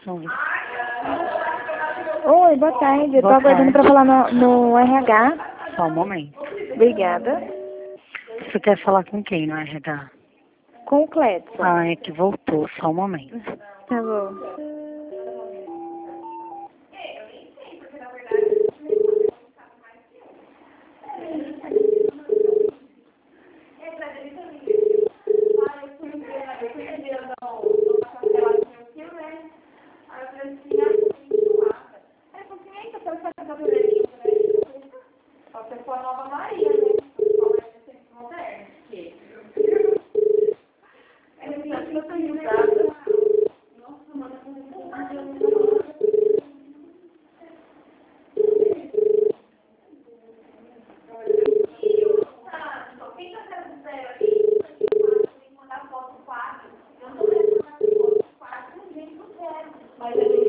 Oi. Oi, boa tarde. Eu tô Boa aguardando pra tarde. falar no RH. Só um momento. Obrigada. Você quer falar com quem no RH? Com o Cledson. Ah, é que voltou. Só um momento. Tá bom. Mas